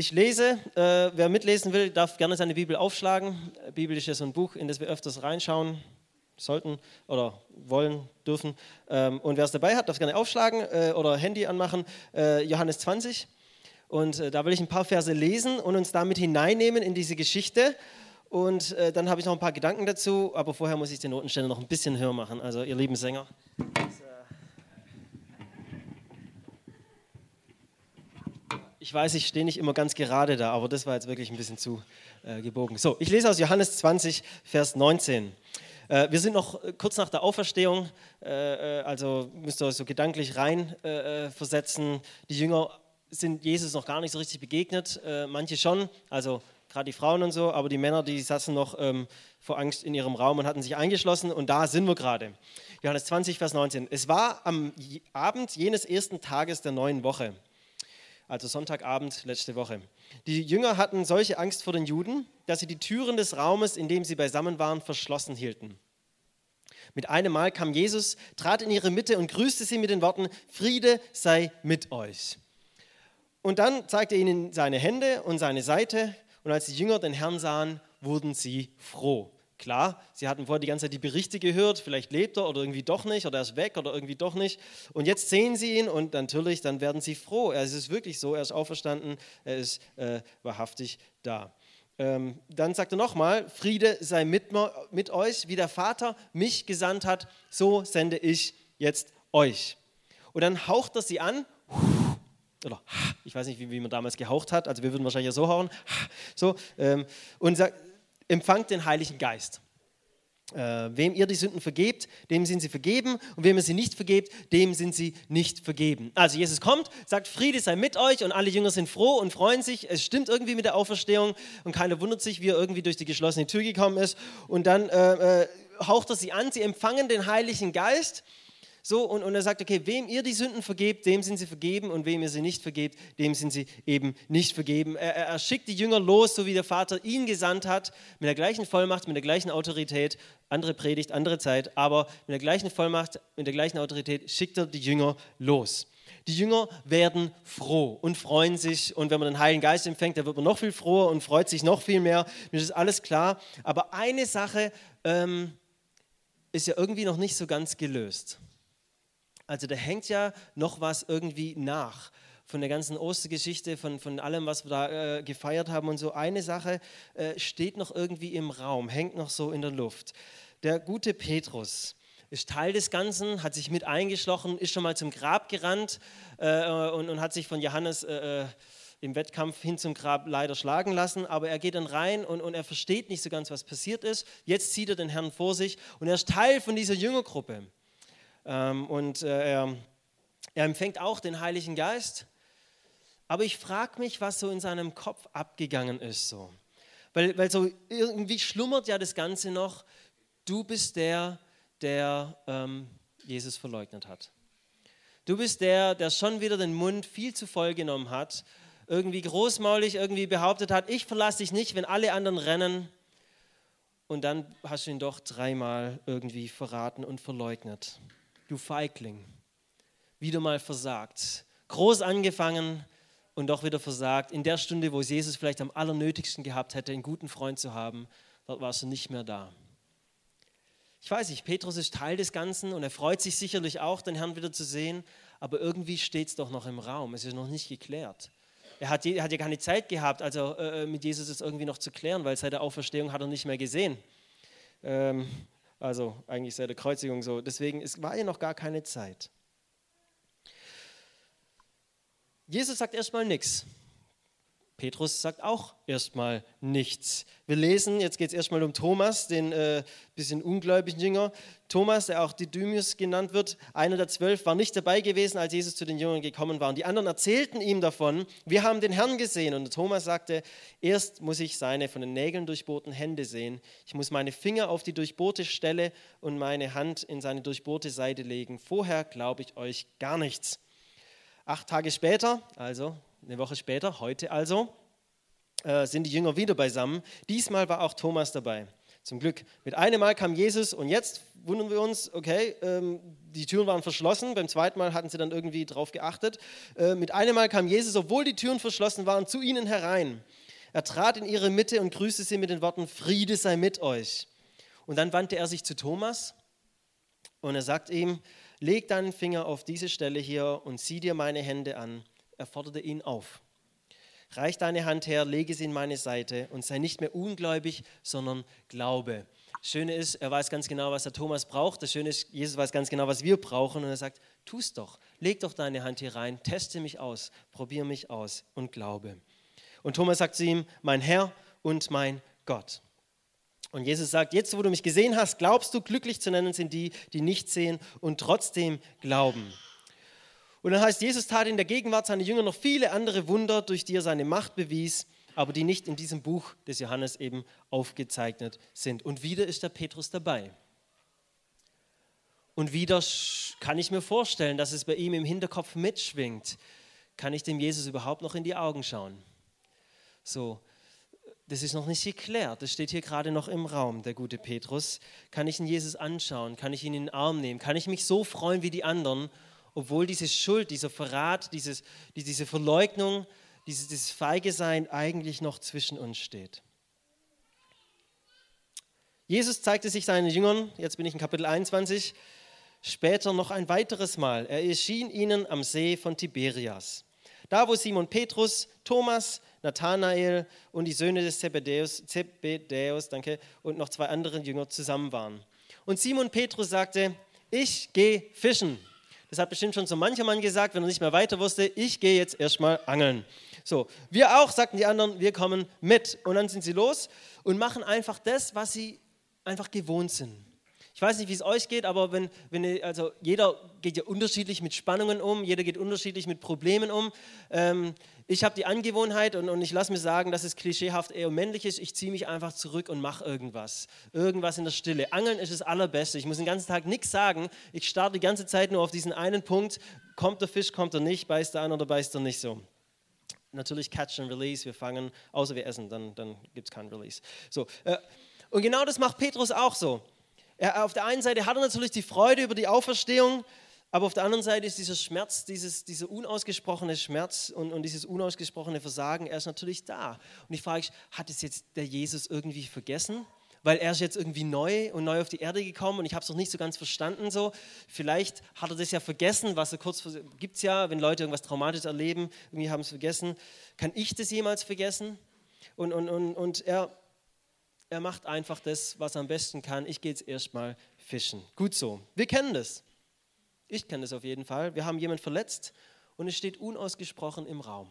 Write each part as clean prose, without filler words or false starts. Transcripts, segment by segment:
Ich lese, wer mitlesen will, darf gerne seine Bibel aufschlagen. Bibel ist ja so ein Buch, in das wir öfters reinschauen sollten oder wollen, dürfen. Und wer es dabei hat, darf es gerne aufschlagen oder Handy anmachen. Johannes 20. Und da will ich ein paar Verse lesen und uns damit hineinnehmen in diese Geschichte. Und dann habe ich noch ein paar Gedanken dazu, aber vorher muss ich den Notenständer noch ein bisschen höher machen. Also ihr lieben Sänger. Ich weiß, ich stehe nicht immer ganz gerade da, aber das war jetzt wirklich ein bisschen zu gebogen. So, ich lese aus Johannes 20, Vers 19. Wir sind noch kurz nach der Auferstehung, also müsst ihr euch so gedanklich rein versetzen. Die Jünger sind Jesus noch gar nicht so richtig begegnet, manche schon, also gerade die Frauen und so, aber die Männer, die saßen noch vor Angst in ihrem Raum und hatten sich eingeschlossen und da sind wir gerade. Johannes 20, Vers 19. Es war am Abend jenes ersten Tages der neuen Woche. Also Sonntagabend letzte Woche. Die Jünger hatten solche Angst vor den Juden, dass sie die Türen des Raumes, in dem sie beisammen waren, verschlossen hielten. Mit einem Mal kam Jesus, trat in ihre Mitte und grüßte sie mit den Worten, Friede sei mit euch. Und dann zeigte er ihnen seine Hände und seine Seite und als die Jünger den Herrn sahen, wurden sie froh. Klar, sie hatten vorher die ganze Zeit die Berichte gehört, vielleicht lebt er oder irgendwie doch nicht oder er ist weg oder irgendwie doch nicht. Und jetzt sehen sie ihn und natürlich, dann werden sie froh. Es ist wirklich so, er ist auferstanden, er ist wahrhaftig da. Dann sagt er nochmal, Friede sei mit euch, wie der Vater mich gesandt hat, so sende ich jetzt euch. Und dann haucht er sie an, oder ich weiß nicht, wie man damals gehaucht hat, also wir würden wahrscheinlich ja so hauen, so, und sagt, empfangt den Heiligen Geist. Wem ihr die Sünden vergebt, dem sind sie vergeben und wem ihr sie nicht vergebt, dem sind sie nicht vergeben. Also Jesus kommt, sagt, Friede sei mit euch und alle Jünger sind froh und freuen sich. Es stimmt irgendwie mit der Auferstehung und keiner wundert sich, wie er irgendwie durch die geschlossene Tür gekommen ist. Und dann haucht er sie an, sie empfangen den Heiligen Geist. So, und er sagt, okay, wem ihr die Sünden vergebt, dem sind sie vergeben und wem ihr sie nicht vergebt, dem sind sie eben nicht vergeben. Er schickt die Jünger los, so wie der Vater ihn gesandt hat, mit der gleichen Vollmacht, mit der gleichen Autorität, andere Predigt, andere Zeit, aber mit der gleichen Vollmacht, mit der gleichen Autorität schickt er die Jünger los. Die Jünger werden froh und freuen sich und wenn man den Heiligen Geist empfängt, dann wird man noch viel froher und freut sich noch viel mehr. Das ist alles klar, aber eine Sache ist ja irgendwie noch nicht so ganz gelöst. Also da hängt ja noch was irgendwie nach von der ganzen Ostergeschichte, von allem, was wir da gefeiert haben und so. Eine Sache steht noch irgendwie im Raum, hängt noch so in der Luft. Der gute Petrus ist Teil des Ganzen, hat sich mit eingeschlossen, ist schon mal zum Grab gerannt und hat sich von Johannes im Wettkampf hin zum Grab leider schlagen lassen, aber er geht dann rein und er versteht nicht so ganz, was passiert ist. Jetzt sieht er den Herrn vor sich und er ist Teil von dieser Jüngergruppe. Und er empfängt auch den Heiligen Geist. Aber ich frage mich, was so in seinem Kopf abgegangen ist. So. Weil so irgendwie schlummert ja das Ganze noch, du bist der Jesus verleugnet hat. Du bist der schon wieder den Mund viel zu voll genommen hat, irgendwie großmaulig irgendwie behauptet hat, ich verlasse dich nicht, wenn alle anderen rennen. Und dann hast du ihn doch 3-mal irgendwie verraten und verleugnet. Du Feigling, wieder mal versagt. Groß angefangen und doch wieder versagt. In der Stunde, wo es Jesus vielleicht am allernötigsten gehabt hätte, einen guten Freund zu haben, dort warst du nicht mehr da. Ich weiß nicht, Petrus ist Teil des Ganzen und er freut sich sicherlich auch, den Herrn wieder zu sehen, aber irgendwie steht es doch noch im Raum, es ist noch nicht geklärt. Er hat ja keine Zeit gehabt, also mit Jesus es irgendwie noch zu klären, weil seit der Auferstehung hat er nicht mehr gesehen. Also eigentlich seit der Kreuzigung so. Deswegen, es war ja noch gar keine Zeit. Jesus sagt erstmal nichts. Petrus sagt auch erstmal nichts. Wir lesen, jetzt geht es erstmal um Thomas, den bisschen ungläubigen Jünger. Thomas, der auch Didymus genannt wird, einer der 12, war nicht dabei gewesen, als Jesus zu den Jüngern gekommen war. Und die anderen erzählten ihm davon, wir haben den Herrn gesehen. Und Thomas sagte, erst muss ich seine von den Nägeln durchbohrten Hände sehen. Ich muss meine Finger auf die durchbohrte Stelle und meine Hand in seine durchbohrte Seite legen. Vorher glaube ich euch gar nichts. 8 Tage später, also eine Woche später, heute also, sind die Jünger wieder beisammen. Diesmal war auch Thomas dabei. Zum Glück. Mit einem Mal kam Jesus und jetzt wundern wir uns, okay, die Türen waren verschlossen, beim zweiten Mal hatten sie dann irgendwie drauf geachtet. Mit einem Mal kam Jesus, obwohl die Türen verschlossen waren, zu ihnen herein. Er trat in ihre Mitte und grüßte sie mit den Worten, Friede sei mit euch. Und dann wandte er sich zu Thomas und er sagt ihm, leg deinen Finger auf diese Stelle hier und sieh dir meine Hände an. Er forderte ihn auf. Reich deine Hand her, lege sie in meine Seite und sei nicht mehr ungläubig, sondern glaube. Das Schöne ist, er weiß ganz genau, was der Thomas braucht. Das Schöne ist, Jesus weiß ganz genau, was wir brauchen. Und er sagt, tu es doch, leg doch deine Hand hier rein, teste mich aus, probiere mich aus und glaube. Und Thomas sagt zu ihm, mein Herr und mein Gott. Und Jesus sagt, jetzt wo du mich gesehen hast, glaubst du, glücklich zu nennen sind die, die nicht sehen und trotzdem glauben. Und dann heißt, Jesus tat in der Gegenwart seiner Jünger noch viele andere Wunder, durch die er seine Macht bewies, aber die nicht in diesem Buch des Johannes eben aufgezeichnet sind. Und wieder ist der Petrus dabei. Und wieder kann ich mir vorstellen, dass es bei ihm im Hinterkopf mitschwingt. Kann ich dem Jesus überhaupt noch in die Augen schauen? So, das ist noch nicht geklärt. Das steht hier gerade noch im Raum, der gute Petrus. Kann ich den Jesus anschauen? Kann ich ihn in den Arm nehmen? Kann ich mich so freuen wie die anderen? Obwohl diese Schuld, dieser Verrat, diese Verleugnung, dieses feige Sein eigentlich noch zwischen uns steht. Jesus zeigte sich seinen Jüngern, jetzt bin ich in Kapitel 21, später noch ein weiteres Mal. Er erschien ihnen am See von Tiberias. Da, wo Simon Petrus, Thomas, Nathanael und die Söhne des Zebedäus und noch zwei andere Jünger zusammen waren. Und Simon Petrus sagte, ich gehe fischen. Das hat bestimmt schon so mancher Mann gesagt, wenn er nicht mehr weiter wusste, ich gehe jetzt erstmal angeln. So, wir auch, sagten die anderen, wir kommen mit. Und dann sind sie los und machen einfach das, was sie einfach gewohnt sind. Ich weiß nicht, wie es euch geht, aber also jeder geht ja unterschiedlich mit Spannungen um, jeder geht unterschiedlich mit Problemen um. Ich habe die Angewohnheit und ich lasse mir sagen, dass es klischeehaft eher männlich ist, ich ziehe mich einfach zurück und mache irgendwas. Irgendwas in der Stille. Angeln ist das Allerbeste. Ich muss den ganzen Tag nichts sagen. Ich starte die ganze Zeit nur auf diesen einen Punkt. Kommt der Fisch, kommt er nicht, beißt er an oder beißt er nicht so. Natürlich Catch and Release, wir fangen, außer wir essen, dann gibt es keinen Release. So, und genau das macht Petrus auch so. Auf der einen Seite hat er natürlich die Freude über die Auferstehung, aber auf der anderen Seite ist dieser Schmerz, dieser unausgesprochene Schmerz und dieses unausgesprochene Versagen, er ist natürlich da. Und ich frage mich, hat es jetzt der Jesus irgendwie vergessen? Weil er ist jetzt irgendwie neu auf die Erde gekommen und ich habe es noch nicht so ganz verstanden. So. Vielleicht hat er das ja vergessen, was er gibt es ja, wenn Leute irgendwas Traumatisches erleben, irgendwie haben es vergessen. Kann ich das jemals vergessen? Und er macht einfach das, was er am besten kann. Ich gehe jetzt erstmal fischen. Gut so. Wir kennen das. Ich kenne das auf jeden Fall. Wir haben jemanden verletzt und es steht unausgesprochen im Raum.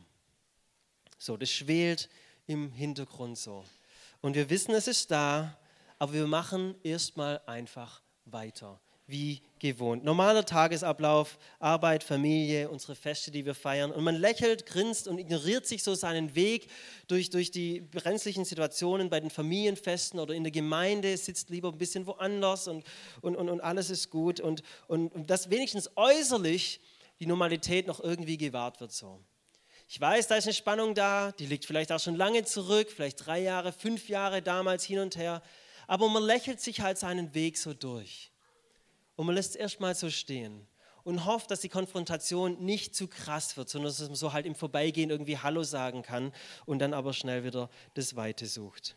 So, das schwelt im Hintergrund so. Und wir wissen, es ist da, aber wir machen erstmal einfach weiter, wie gewohnt. Normaler Tagesablauf, Arbeit, Familie, unsere Feste, die wir feiern. Und man lächelt, grinst und ignoriert sich so seinen Weg durch die brenzlichen Situationen bei den Familienfesten oder in der Gemeinde, sitzt lieber ein bisschen woanders und alles ist gut. Und dass wenigstens äußerlich die Normalität noch irgendwie gewahrt wird so. Ich weiß, da ist eine Spannung da, die liegt vielleicht auch schon lange zurück, vielleicht 3 Jahre, 5 Jahre damals hin und her. Aber man lächelt sich halt seinen Weg so durch. Und man lässt es erstmal so stehen und hofft, dass die Konfrontation nicht zu krass wird, sondern dass man so halt im Vorbeigehen irgendwie Hallo sagen kann und dann aber schnell wieder das Weite sucht.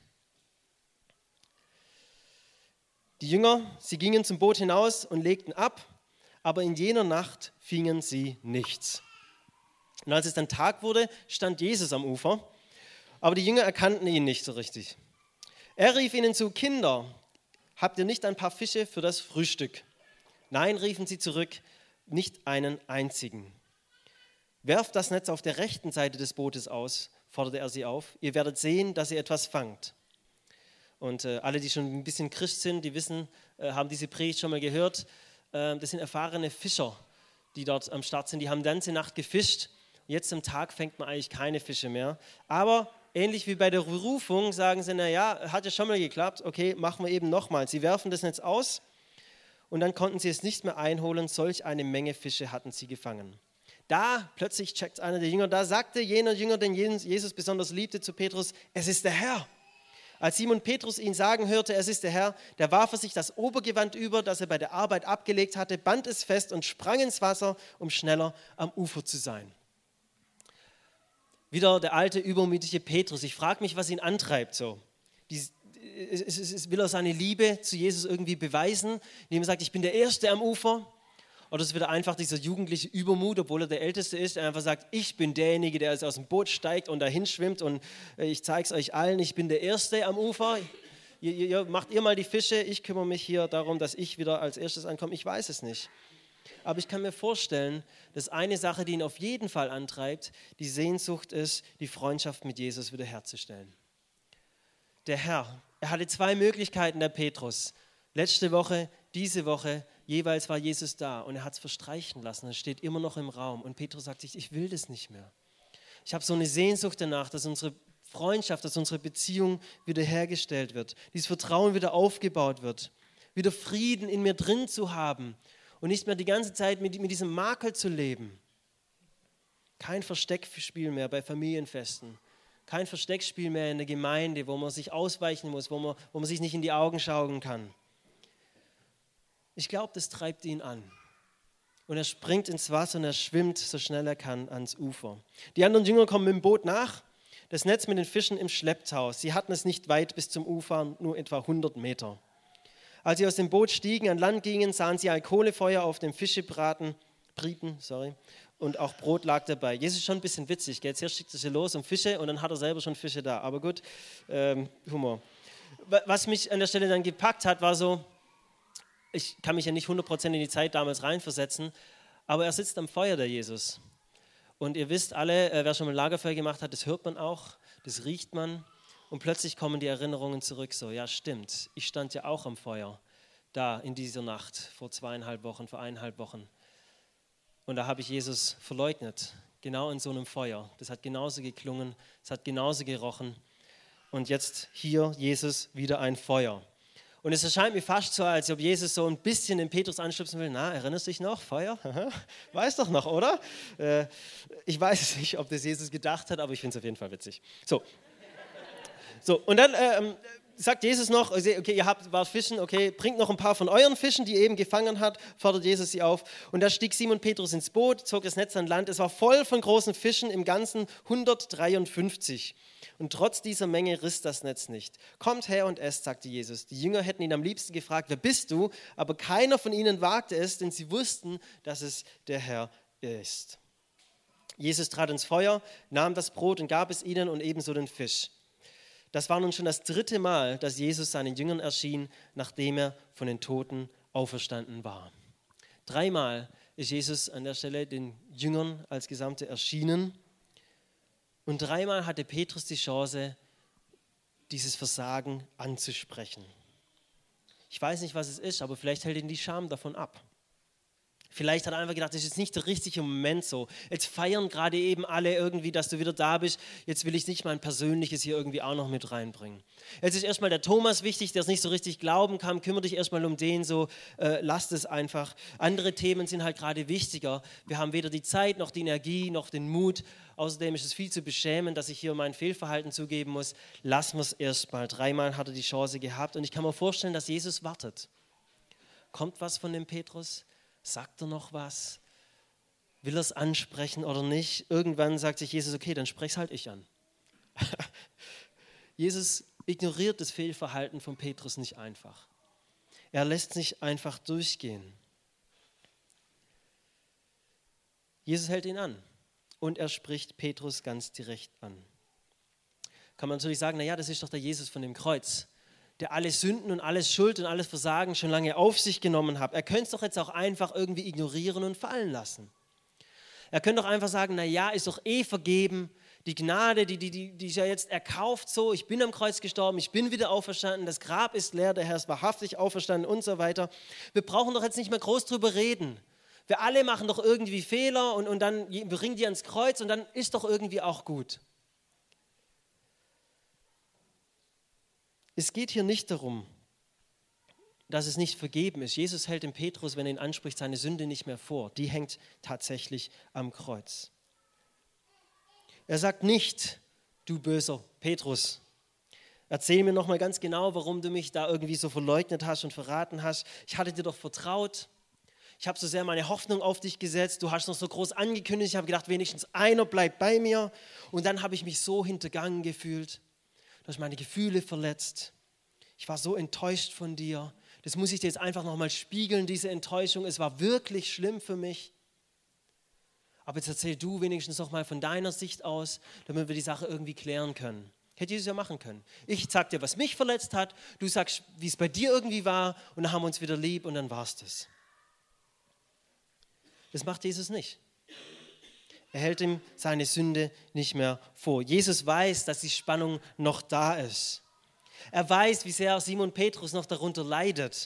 Die Jünger, sie gingen zum Boot hinaus und legten ab, aber in jener Nacht fingen sie nichts. Und als es dann Tag wurde, stand Jesus am Ufer, aber die Jünger erkannten ihn nicht so richtig. Er rief ihnen zu, Kinder, habt ihr nicht ein paar Fische für das Frühstück? Nein, riefen sie zurück, nicht einen einzigen. Werft das Netz auf der rechten Seite des Bootes aus, forderte er sie auf. Ihr werdet sehen, dass ihr etwas fangt. Und alle, die schon ein bisschen Christ sind, die wissen, haben diese Predigt schon mal gehört. Das sind erfahrene Fischer, die dort am Start sind. Die haben die ganze Nacht gefischt. Jetzt am Tag fängt man eigentlich keine Fische mehr. Aber ähnlich wie bei der Berufung sagen sie, naja, hat ja schon mal geklappt, okay, machen wir eben nochmal. Sie werfen das Netz aus und dann konnten sie es nicht mehr einholen. Solch eine Menge Fische hatten sie gefangen. Da plötzlich checkt einer der Jünger, da sagte jener Jünger, den Jesus besonders liebte, zu Petrus, es ist der Herr. Als Simon Petrus ihn sagen hörte, es ist der Herr, da warf er sich das Obergewand über, das er bei der Arbeit abgelegt hatte, band es fest und sprang ins Wasser, um schneller am Ufer zu sein. Wieder der alte, übermütige Petrus. Ich frage mich, was ihn antreibt so. Will er seine Liebe zu Jesus irgendwie beweisen, indem er sagt, ich bin der Erste am Ufer? Oder ist es wieder einfach dieser jugendliche Übermut, obwohl er der Älteste ist, der einfach sagt, ich bin derjenige, der jetzt aus dem Boot steigt und dahin schwimmt und ich zeige es euch allen, ich bin der Erste am Ufer. Macht ihr mal die Fische, ich kümmere mich hier darum, dass ich wieder als Erstes ankomme. Ich weiß es nicht. Aber ich kann mir vorstellen, dass eine Sache, die ihn auf jeden Fall antreibt, die Sehnsucht ist, die Freundschaft mit Jesus wiederherzustellen. Der Herr, er hatte zwei Möglichkeiten, der Petrus. Letzte Woche, diese Woche, jeweils war Jesus da und er hat es verstreichen lassen. Es steht immer noch im Raum. Und Petrus sagt sich, ich will das nicht mehr. Ich habe so eine Sehnsucht danach, dass unsere Freundschaft, dass unsere Beziehung wiederhergestellt wird, dieses Vertrauen wieder aufgebaut wird, wieder Frieden in mir drin zu haben und nicht mehr die ganze Zeit mit diesem Makel zu leben. Kein Versteckspiel mehr bei Familienfesten. Kein Versteckspiel mehr in der Gemeinde, wo man sich ausweichen muss, wo man sich nicht in die Augen schauen kann. Ich glaube, das treibt ihn an. Und er springt ins Wasser und er schwimmt so schnell er kann ans Ufer. Die anderen Jünger kommen mit dem Boot nach, das Netz mit den Fischen im Schlepptau. Sie hatten es nicht weit bis zum Ufer, nur etwa 100 Meter. Als sie aus dem Boot stiegen, an Land gingen, sahen sie ein Kohlefeuer auf dem Fischebraten, und auch Brot lag dabei. Jesus ist schon ein bisschen witzig, gell? Zuerst schickt er sie los um Fische und dann hat er selber schon Fische da. Aber gut, Humor. Was mich an der Stelle dann gepackt hat, war so, ich kann mich ja nicht 100% in die Zeit damals reinversetzen, aber er sitzt am Feuer, der Jesus. Und ihr wisst alle, wer schon mal Lagerfeuer gemacht hat, das hört man auch, das riecht man. Und plötzlich kommen die Erinnerungen zurück, so, ja stimmt, ich stand ja auch am Feuer, da in dieser Nacht, vor 1,5 Wochen. Und da habe ich Jesus verleugnet, genau in so einem Feuer. Das hat genauso geklungen, es hat genauso gerochen. Und jetzt hier, Jesus, wieder ein Feuer. Und es erscheint mir fast so, als ob Jesus so ein bisschen den Petrus anstupsen will. Na, erinnerst du dich noch? Feuer? Weiß doch noch, oder? Ich weiß es nicht, ob das Jesus gedacht hat, aber ich finde es auf jeden Fall witzig. So, und dann sagt Jesus noch, okay, ihr wart fischen, okay, bringt noch ein paar von euren Fischen, die ihr eben gefangen habt, fordert Jesus sie auf. Und da stieg Simon Petrus ins Boot, zog das Netz an Land. Es war voll von großen Fischen, im Ganzen 153. Und trotz dieser Menge riss das Netz nicht. Kommt her und esst, sagte Jesus. Die Jünger hätten ihn am liebsten gefragt, wer bist du? Aber keiner von ihnen wagte es, denn sie wussten, dass es der Herr ist. Jesus trat ins Feuer, nahm das Brot und gab es ihnen und ebenso den Fisch. Das war nun schon das 3. Mal, dass Jesus seinen Jüngern erschien, nachdem er von den Toten auferstanden war. 3 Mal ist Jesus an der Stelle den Jüngern als Gesamte erschienen. Und 3 Mal hatte Petrus die Chance, dieses Versagen anzusprechen. Ich weiß nicht, was es ist, aber vielleicht hält ihn die Scham davon ab. Vielleicht hat er einfach gedacht, das ist jetzt nicht der richtige Moment so. Jetzt feiern gerade eben alle irgendwie, dass du wieder da bist. Jetzt will ich nicht mein Persönliches hier irgendwie auch noch mit reinbringen. Jetzt ist erstmal der Thomas wichtig, der es nicht so richtig glauben kann. Kümmere dich erstmal um den, so lasst es einfach. Andere Themen sind halt gerade wichtiger. Wir haben weder die Zeit, noch die Energie, noch den Mut. Außerdem ist es viel zu beschämend, dass ich hier mein Fehlverhalten zugeben muss. Lassen wir es erstmal. 3 Mal hat er die Chance gehabt und ich kann mir vorstellen, dass Jesus wartet. Kommt was von dem Petrus? Sagt er noch was? Will er es ansprechen oder nicht? Irgendwann sagt sich Jesus, okay, dann sprech's halt ich an. Jesus ignoriert das Fehlverhalten von Petrus nicht einfach. Er lässt nicht einfach durchgehen. Jesus hält ihn an und er spricht Petrus ganz direkt an. Kann man natürlich sagen, naja, das ist doch der Jesus von dem Kreuz, der alle Sünden und alles Schuld und alles Versagen schon lange auf sich genommen hat. Er könnte es doch jetzt auch einfach irgendwie ignorieren und fallen lassen. Er könnte doch einfach sagen, naja, ist doch eh vergeben. Die Gnade, die ist ja jetzt erkauft so. Ich bin am Kreuz gestorben, ich bin wieder auferstanden, das Grab ist leer, der Herr ist wahrhaftig auferstanden und so weiter. Wir brauchen doch jetzt nicht mehr groß drüber reden. Wir alle machen doch irgendwie Fehler und dann bringen die ans Kreuz und dann ist doch irgendwie auch gut. Es geht hier nicht darum, dass es nicht vergeben ist. Jesus hält dem Petrus, wenn er ihn anspricht, seine Sünde nicht mehr vor. Die hängt tatsächlich am Kreuz. Er sagt nicht, du böser Petrus. Erzähl mir nochmal ganz genau, warum du mich da irgendwie so verleugnet hast und verraten hast. Ich hatte dir doch vertraut. Ich habe so sehr meine Hoffnung auf dich gesetzt. Du hast noch so groß angekündigt. Ich habe gedacht, wenigstens einer bleibt bei mir. Und dann habe ich mich so hintergangen gefühlt. Du hast meine Gefühle verletzt. Ich war so enttäuscht von dir. Das muss ich dir jetzt einfach nochmal spiegeln, diese Enttäuschung. Es war wirklich schlimm für mich. Aber jetzt erzähl du wenigstens noch mal von deiner Sicht aus, damit wir die Sache irgendwie klären können. Hätte Jesus ja machen können. Ich sag dir, was mich verletzt hat, du sagst, wie es bei dir irgendwie war und dann haben wir uns wieder lieb und dann war es das. Das macht Jesus nicht. Er hält ihm seine Sünde nicht mehr vor. Jesus weiß, dass die Spannung noch da ist. Er weiß, wie sehr Simon Petrus noch darunter leidet.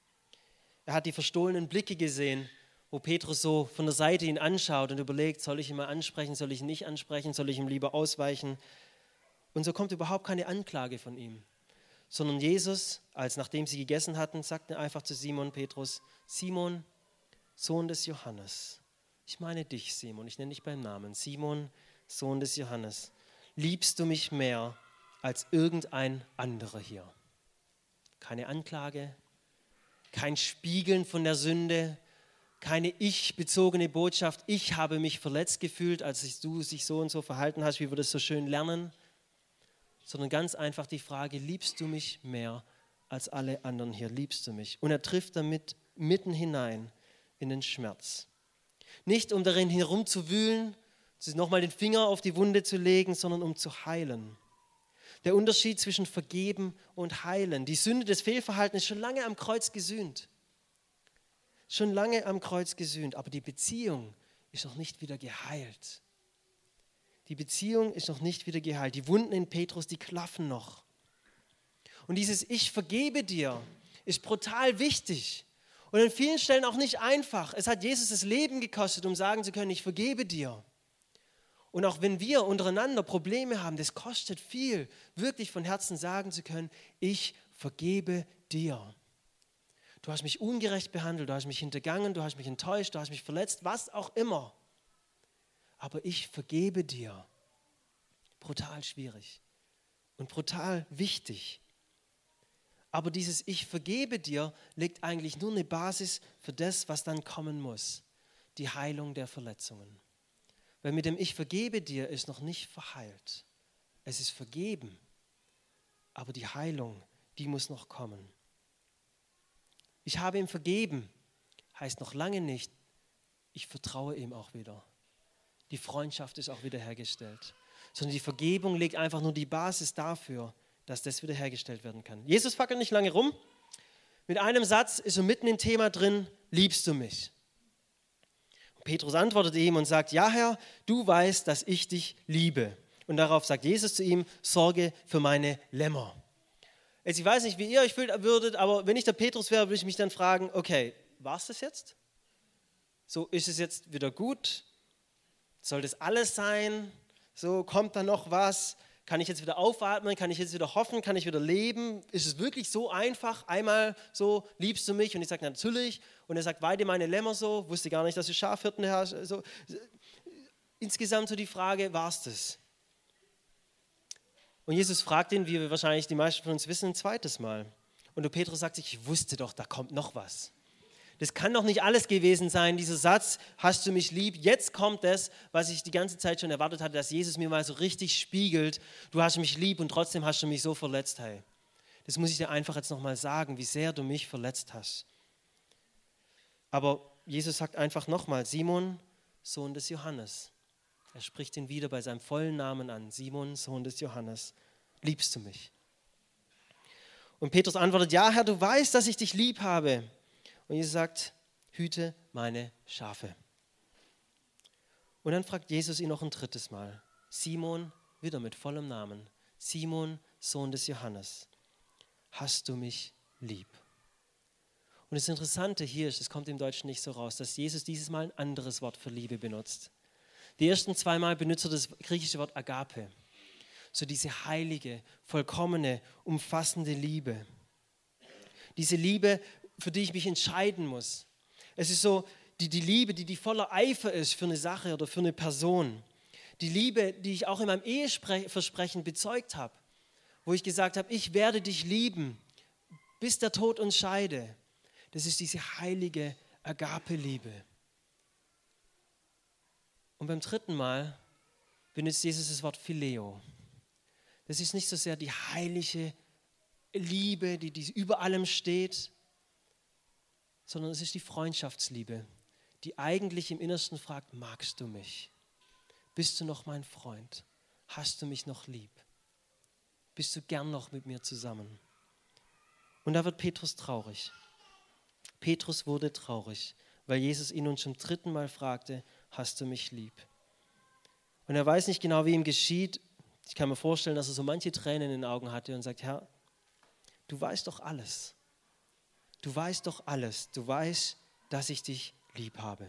Er hat die verstohlenen Blicke gesehen, wo Petrus so von der Seite ihn anschaut und überlegt, soll ich ihn mal ansprechen, soll ich ihn nicht ansprechen, soll ich ihm lieber ausweichen? Und so kommt überhaupt keine Anklage von ihm, sondern Jesus, als nachdem sie gegessen hatten, sagte einfach zu Simon Petrus, Simon, Sohn des Johannes, ich meine dich, Simon, ich nenne dich beim Namen, Simon, Sohn des Johannes, liebst du mich mehr als irgendein anderer hier? Keine Anklage, kein Spiegeln von der Sünde, keine ich-bezogene Botschaft, ich habe mich verletzt gefühlt, als du dich so und so verhalten hast, wie wir das so schön lernen, sondern ganz einfach die Frage, liebst du mich mehr als alle anderen hier, liebst du mich? Und er trifft damit mitten hinein in den Schmerz. Nicht um darin herumzuwühlen, nochmal den Finger auf die Wunde zu legen, sondern um zu heilen. Der Unterschied zwischen vergeben und heilen. Die Sünde des Fehlverhaltens ist schon lange am Kreuz gesühnt. Schon lange am Kreuz gesühnt, aber die Beziehung ist noch nicht wieder geheilt. Die Beziehung ist noch nicht wieder geheilt. Die Wunden in Petrus, die klaffen noch. Und dieses Ich vergebe dir ist brutal wichtig und an vielen Stellen auch nicht einfach. Es hat Jesus das Leben gekostet, um sagen zu können, ich vergebe dir. Und auch wenn wir untereinander Probleme haben, das kostet viel, wirklich von Herzen sagen zu können, ich vergebe dir. Du hast mich ungerecht behandelt, du hast mich hintergangen, du hast mich enttäuscht, du hast mich verletzt, was auch immer. Aber ich vergebe dir. Brutal schwierig und brutal wichtig. Aber dieses Ich vergebe dir legt eigentlich nur eine Basis für das, was dann kommen muss. Die Heilung der Verletzungen. Weil mit dem Ich vergebe dir ist noch nicht verheilt. Es ist vergeben, aber die Heilung, die muss noch kommen. Ich habe ihm vergeben, heißt noch lange nicht, ich vertraue ihm auch wieder. Die Freundschaft ist auch wiederhergestellt. Sondern die Vergebung legt einfach nur die Basis dafür, dass das wiederhergestellt werden kann. Jesus fackelt nicht lange rum. Mit einem Satz ist er mitten im Thema drin, liebst du mich? Und Petrus antwortet ihm und sagt, ja Herr, du weißt, dass ich dich liebe. Und darauf sagt Jesus zu ihm, sorge für meine Lämmer. Jetzt, ich weiß nicht, wie ihr euch fühlen würdet, aber wenn ich der Petrus wäre, würde ich mich dann fragen, okay, war es das jetzt? So, ist es jetzt wieder gut? Soll das alles sein? So, kommt da noch was? Kann ich jetzt wieder aufatmen? Kann ich jetzt wieder hoffen? Kann ich wieder leben? Ist es wirklich so einfach? Einmal so, liebst du mich? Und ich sage, natürlich. Und er sagt, weide meine Lämmer so. Wusste gar nicht, dass du Schafhirten hast. So. Insgesamt so die Frage, war es das? Und Jesus fragt ihn, wie wir wahrscheinlich die meisten von uns wissen, ein zweites Mal. Und der Petrus sagt sich, ich wusste doch, da kommt noch was. Das kann doch nicht alles gewesen sein, dieser Satz, hast du mich lieb? Jetzt kommt das, was ich die ganze Zeit schon erwartet hatte, dass Jesus mir mal so richtig spiegelt, du hast mich lieb und trotzdem hast du mich so verletzt. Hey. Das muss ich dir einfach jetzt nochmal sagen, wie sehr du mich verletzt hast. Aber Jesus sagt einfach nochmal, Simon, Sohn des Johannes. Er spricht ihn wieder bei seinem vollen Namen an, Simon, Sohn des Johannes, liebst du mich? Und Petrus antwortet, ja Herr, du weißt, dass ich dich lieb habe. Und Jesus sagt, hüte meine Schafe. Und dann fragt Jesus ihn noch ein drittes Mal, Simon, wieder mit vollem Namen, Simon, Sohn des Johannes, hast du mich lieb? Und das Interessante hier ist, es kommt im Deutschen nicht so raus, dass Jesus dieses Mal ein anderes Wort für Liebe benutzt. Die ersten 2 Mal benutzt er das griechische Wort Agape. So diese heilige, vollkommene, umfassende Liebe. Diese Liebe, für die ich mich entscheiden muss. Es ist so die Liebe, die voller Eifer ist für eine Sache oder für eine Person. Die Liebe, die ich auch in meinem Eheversprechen bezeugt habe. wo ich gesagt habe, ich werde dich lieben, bis der Tod uns scheide. Das ist diese heilige Agape-Liebe. Und beim dritten Mal benutzt Jesus das Wort Phileo. Das ist nicht so sehr die heilige Liebe, die über allem steht, sondern es ist die Freundschaftsliebe, die eigentlich im Innersten fragt, magst du mich? Bist du noch mein Freund? Hast du mich noch lieb? Bist du gern noch mit mir zusammen? Und da wird Petrus traurig. Petrus wurde traurig, weil Jesus ihn nun zum dritten Mal fragte, hast du mich lieb? Und er weiß nicht genau, wie ihm geschieht. Ich kann mir vorstellen, dass er so manche Tränen in den Augen hatte und sagt, Herr, du weißt doch alles. Du weißt doch alles. Du weißt, dass ich dich lieb habe.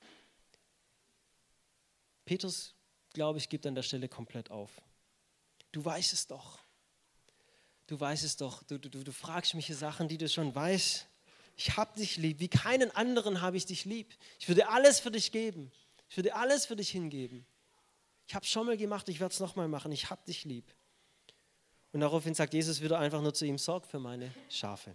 Petrus, glaube ich, gibt an der Stelle komplett auf. Du weißt es doch. Du weißt es doch. Du fragst mich Sachen, die du schon weißt. Ich habe dich lieb. Wie keinen anderen habe ich dich lieb. Ich würde alles für dich geben. Ich würde alles für dich hingeben. Ich habe es schon mal gemacht, ich werde es nochmal machen. Ich habe dich lieb. Und daraufhin sagt Jesus wieder einfach nur zu ihm, sorg für meine Schafe.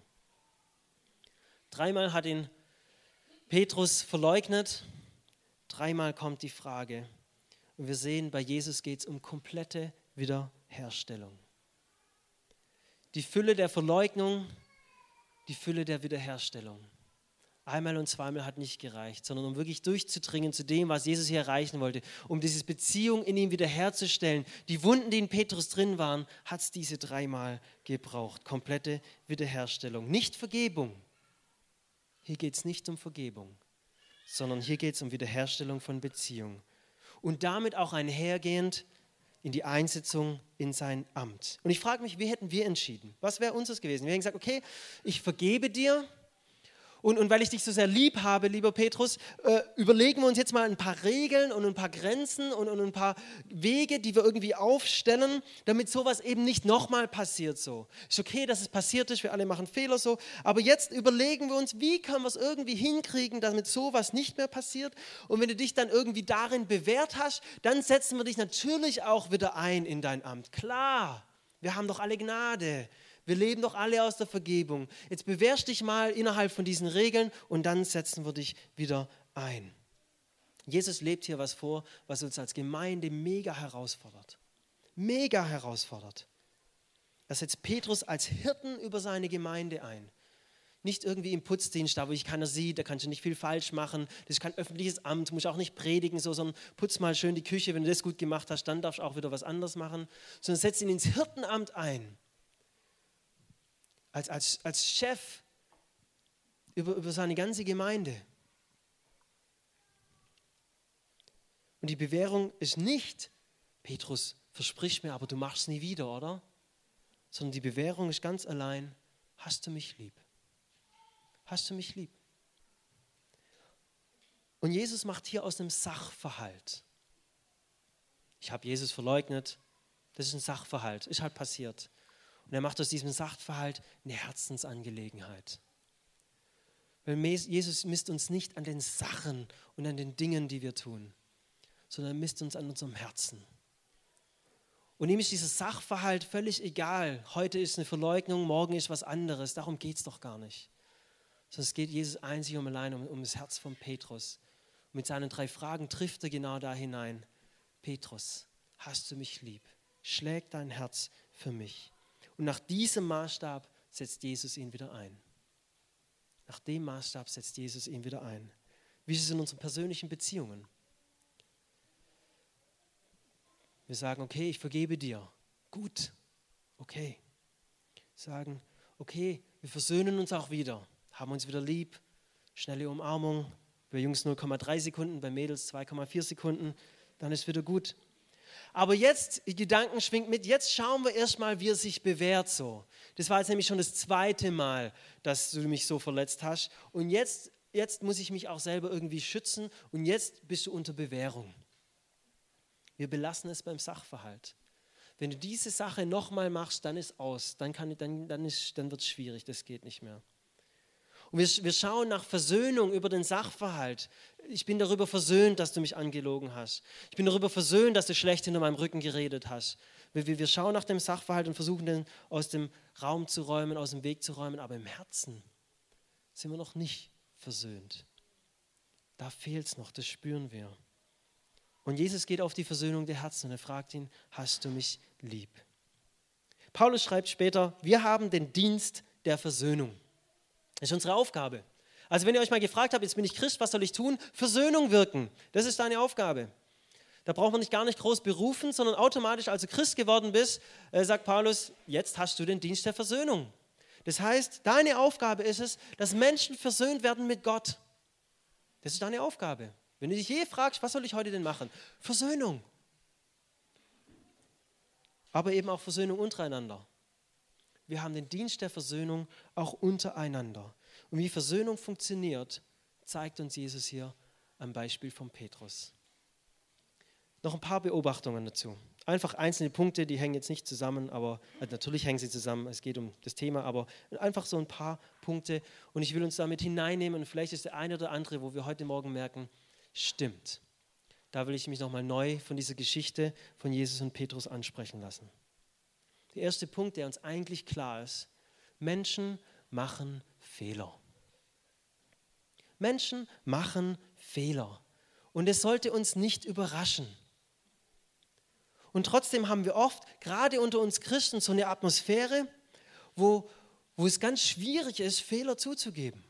3-mal hat ihn Petrus verleugnet. 3-mal kommt die Frage. Und wir sehen, bei Jesus geht es um komplette Wiederherstellung. Die Fülle der Verleugnung, die Fülle der Wiederherstellung. 1-mal und 2-mal hat nicht gereicht, sondern um wirklich durchzudringen zu dem, was Jesus hier erreichen wollte, um diese Beziehung in ihm wiederherzustellen. Die Wunden, die in Petrus drin waren, hat es diese 3-mal gebraucht. Komplette Wiederherstellung. Nicht Vergebung. Hier geht es nicht um Vergebung, sondern hier geht es um Wiederherstellung von Beziehung. Und damit auch einhergehend in die Einsetzung in sein Amt. Und ich frage mich, wie hätten wir entschieden? Was wäre unseres gewesen? Wir hätten gesagt, okay, ich vergebe dir. Und weil ich dich so sehr lieb habe, lieber Petrus, überlegen wir uns jetzt mal ein paar Regeln und ein paar Grenzen und ein paar Wege, die wir irgendwie aufstellen, damit sowas eben nicht nochmal passiert so. Ist okay, dass es passiert ist, wir alle machen Fehler so, aber jetzt überlegen wir uns, wie können wir es irgendwie hinkriegen, damit sowas nicht mehr passiert. Und wenn du dich dann irgendwie darin bewährt hast, dann setzen wir dich natürlich auch wieder ein in dein Amt. Klar, wir haben doch alle Gnade. Wir leben doch alle aus der Vergebung. Jetzt bewährst dich mal innerhalb von diesen Regeln und dann setzen wir dich wieder ein. Jesus lebt hier was vor, was uns als Gemeinde mega herausfordert. Mega herausfordert. Er setzt Petrus als Hirten über seine Gemeinde ein. Nicht irgendwie im Putzdienst, da wo ich keiner sieht, da kannst du nicht viel falsch machen. Das ist kein öffentliches Amt, musst auch nicht predigen, so, sondern putz mal schön die Küche. Wenn du das gut gemacht hast, dann darfst du auch wieder was anderes machen. Sondern setz ihn ins Hirtenamt ein. Als Chef über seine ganze Gemeinde. Und die Bewährung ist nicht, Petrus, versprich mir, aber du machst es nie wieder, oder? Sondern die Bewährung ist ganz allein, hast du mich lieb? Hast du mich lieb? Und Jesus macht hier aus einem Sachverhalt. Ich habe Jesus verleugnet, das ist ein Sachverhalt, ist halt passiert. Und er macht aus diesem Sachverhalt eine Herzensangelegenheit. Weil Jesus misst uns nicht an den Sachen und an den Dingen, die wir tun, sondern er misst uns an unserem Herzen. Und ihm ist dieser Sachverhalt völlig egal. Heute ist eine Verleugnung, morgen ist was anderes. Darum geht es doch gar nicht. Sondern es geht Jesus einzig und allein um das Herz von Petrus. Und mit seinen 3 Fragen trifft er genau da hinein. Petrus, hast du mich lieb? Schlägt dein Herz für mich? Und nach diesem Maßstab setzt Jesus ihn wieder ein. Nach dem Maßstab setzt Jesus ihn wieder ein. Wie ist es in unseren persönlichen Beziehungen? Wir sagen, okay, ich vergebe dir. Gut, okay. Sagen, okay, wir versöhnen uns auch wieder, haben uns wieder lieb, schnelle Umarmung, bei Jungs 0,3 Sekunden, bei Mädels 2,4 Sekunden, dann ist wieder gut. Aber jetzt, die Gedanken schwingt mit, jetzt schauen wir erstmal, wie er sich bewährt so. Das war jetzt nämlich schon das 2. Mal, dass du mich so verletzt hast. Und jetzt muss ich mich auch selber irgendwie schützen und jetzt bist du unter Bewährung. Wir belassen es beim Sachverhalt. Wenn du diese Sache nochmal machst, dann ist aus, dann wird es schwierig, das geht nicht mehr. Und wir schauen nach Versöhnung über den Sachverhalt. Ich bin darüber versöhnt, dass du mich angelogen hast. Ich bin darüber versöhnt, dass du schlecht hinter meinem Rücken geredet hast. Wir schauen nach dem Sachverhalt und versuchen den aus dem Raum zu räumen, aus dem Weg zu räumen, aber im Herzen sind wir noch nicht versöhnt. Da fehlt es noch, das spüren wir. Und Jesus geht auf die Versöhnung der Herzen und er fragt ihn, hast du mich lieb? Paulus schreibt später, wir haben den Dienst der Versöhnung. Das ist unsere Aufgabe. Also wenn ihr euch mal gefragt habt, jetzt bin ich Christ, was soll ich tun? Versöhnung wirken, das ist deine Aufgabe. Da braucht man dich gar nicht groß berufen, sondern automatisch, als du Christ geworden bist, sagt Paulus, jetzt hast du den Dienst der Versöhnung. Das heißt, deine Aufgabe ist es, dass Menschen versöhnt werden mit Gott. Das ist deine Aufgabe. Wenn du dich je fragst, was soll ich heute denn machen? Versöhnung. Aber eben auch Versöhnung untereinander. Wir haben den Dienst der Versöhnung auch untereinander. Und wie Versöhnung funktioniert, zeigt uns Jesus hier am Beispiel von Petrus. Noch ein paar Beobachtungen dazu. Einfach einzelne Punkte, die hängen jetzt nicht zusammen, aber natürlich hängen sie zusammen, es geht um das Thema, aber einfach so ein paar Punkte. Und ich will uns damit hineinnehmen und vielleicht ist der eine oder andere, wo wir heute Morgen merken, stimmt. Da will ich mich nochmal neu von dieser Geschichte von Jesus und Petrus ansprechen lassen. Der erste Punkt, der uns eigentlich klar ist, Menschen machen Fehler. Menschen machen Fehler. Und es sollte uns nicht überraschen. Und trotzdem haben wir oft, gerade unter uns Christen, so eine Atmosphäre, wo es ganz schwierig ist, Fehler zuzugeben.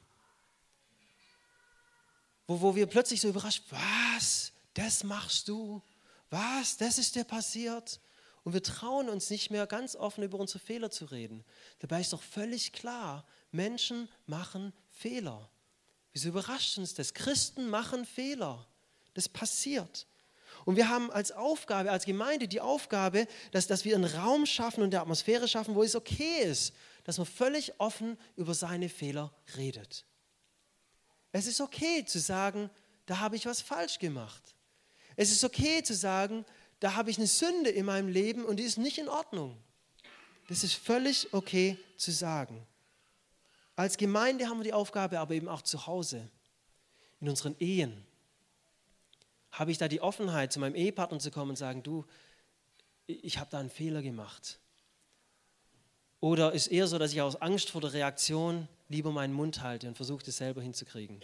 Wo wir plötzlich so überrascht, was, das machst du? Was, das ist dir passiert? Und wir trauen uns nicht mehr ganz offen über unsere Fehler zu reden. Dabei ist doch völlig klar, Menschen machen Fehler. Wieso überrascht uns das? Christen machen Fehler. Das passiert. Und wir haben als Aufgabe, als Gemeinde die Aufgabe, dass wir einen Raum schaffen und eine Atmosphäre schaffen, wo es okay ist, dass man völlig offen über seine Fehler redet. Es ist okay zu sagen, da habe ich was falsch gemacht. Es ist okay zu sagen, da habe ich eine Sünde in meinem Leben und die ist nicht in Ordnung. Das ist völlig okay zu sagen. Als Gemeinde haben wir die Aufgabe, aber eben auch zu Hause, in unseren Ehen. Habe ich da die Offenheit, zu meinem Ehepartner zu kommen und sagen, du, ich habe da einen Fehler gemacht. Oder ist eher so, dass ich aus Angst vor der Reaktion lieber meinen Mund halte und versuche, das selber hinzukriegen?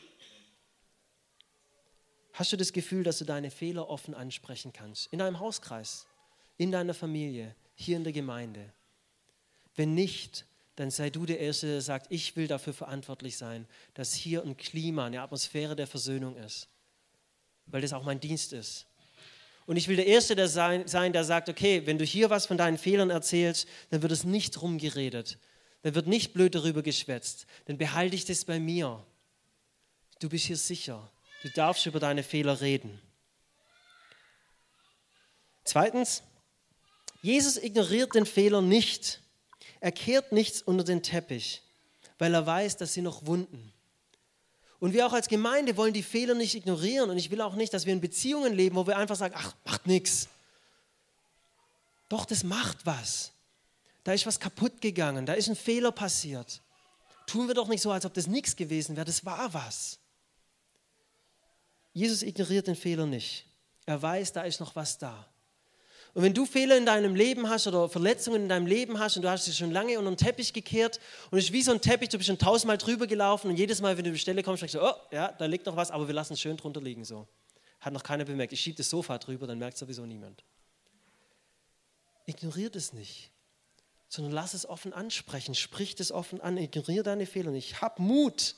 Hast du das Gefühl, dass du deine Fehler offen ansprechen kannst? In deinem Hauskreis, in deiner Familie, hier in der Gemeinde? Wenn nicht, dann sei du der Erste, der sagt, ich will dafür verantwortlich sein, dass hier ein Klima, eine Atmosphäre der Versöhnung ist. Weil das auch mein Dienst ist. Und ich will der Erste der sein, der sagt, okay, wenn du hier was von deinen Fehlern erzählst, dann wird es nicht rumgeredet. Dann wird nicht blöd darüber geschwätzt. Dann behalte ich das bei mir. Du bist hier sicher. Du darfst über deine Fehler reden. Zweitens, Jesus ignoriert den Fehler nicht. Er kehrt nichts unter den Teppich, weil er weiß, dass sie noch Wunden. Und wir auch als Gemeinde wollen die Fehler nicht ignorieren. Und ich will auch nicht, dass wir in Beziehungen leben, wo wir einfach sagen, ach, macht nichts. Doch, das macht was. Da ist was kaputt gegangen, da ist ein Fehler passiert. Tun wir doch nicht so, als ob das nichts gewesen wäre, das war was. Jesus ignoriert den Fehler nicht. Er weiß, da ist noch was da. Und wenn du Fehler in deinem Leben hast oder Verletzungen in deinem Leben hast und du hast sie schon lange unter den Teppich gekehrt und es ist wie so ein Teppich, du bist schon 1000-mal drüber gelaufen und jedes Mal, wenn du an die Stelle kommst, sagst du, oh, ja, da liegt noch was, aber wir lassen es schön drunter liegen. So. Hat noch keiner bemerkt. Ich schiebe das Sofa drüber, dann merkt sowieso niemand. Ignoriert es nicht, sondern lass es offen ansprechen, sprich es offen an, ignoriere deine Fehler nicht. Hab Mut,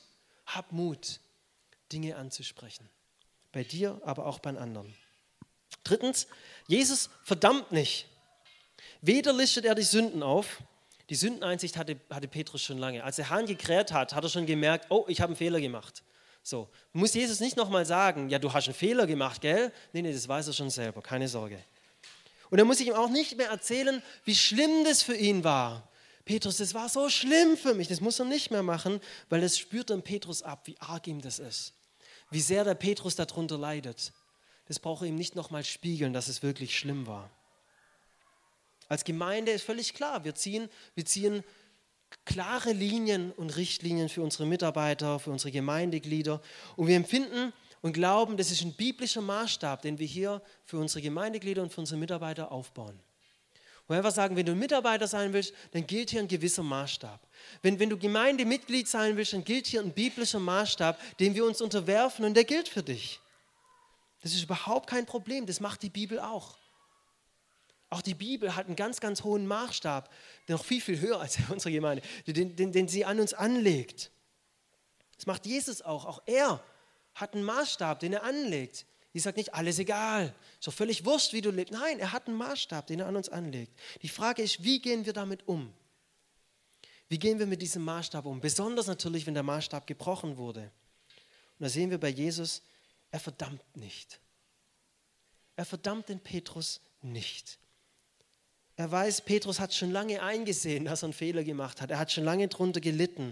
Dinge anzusprechen. Bei dir, aber auch bei anderen. Drittens, Jesus verdammt nicht. Weder listet er die Sünden auf. Die Sündeneinsicht hatte Petrus schon lange. Als der Hahn gekräht hat, hat er schon gemerkt, oh, ich habe einen Fehler gemacht. So, muss Jesus nicht nochmal sagen, ja, du hast einen Fehler gemacht, gell? Nee, das weiß er schon selber, keine Sorge. Und er muss ich ihm auch nicht mehr erzählen, wie schlimm das für ihn war. Petrus, das war so schlimm für mich, das muss er nicht mehr machen, weil das spürt dann Petrus ab, wie arg ihm das ist. Wie sehr der Petrus darunter leidet. Das braucht er ihm nicht nochmal spiegeln, dass es wirklich schlimm war. Als Gemeinde ist völlig klar, wir ziehen klare Linien und Richtlinien für unsere Mitarbeiter, für unsere Gemeindeglieder. Und wir empfinden und glauben, das ist ein biblischer Maßstab, den wir hier für unsere Gemeindeglieder und für unsere Mitarbeiter aufbauen. Wo wir einfach sagen, wenn du ein Mitarbeiter sein willst, dann gilt hier ein gewisser Maßstab. Wenn du Gemeindemitglied sein willst, dann gilt hier ein biblischer Maßstab, dem wir uns unterwerfen und der gilt für dich. Das ist überhaupt kein Problem, das macht die Bibel auch. Auch die Bibel hat einen ganz, ganz hohen Maßstab, der noch viel, viel höher als unsere Gemeinde, den sie an uns anlegt. Das macht Jesus auch. Auch er hat einen Maßstab, den er anlegt. Ich sage nicht, alles egal, ist doch völlig wurscht, wie du lebst. Nein, er hat einen Maßstab, den er an uns anlegt. Die Frage ist, wie gehen wir damit um? Wie gehen wir mit diesem Maßstab um? Besonders natürlich, wenn der Maßstab gebrochen wurde. Und da sehen wir bei Jesus, er verdammt nicht. Er verdammt den Petrus nicht. Er weiß, Petrus hat schon lange eingesehen, dass er einen Fehler gemacht hat. Er hat schon lange darunter gelitten.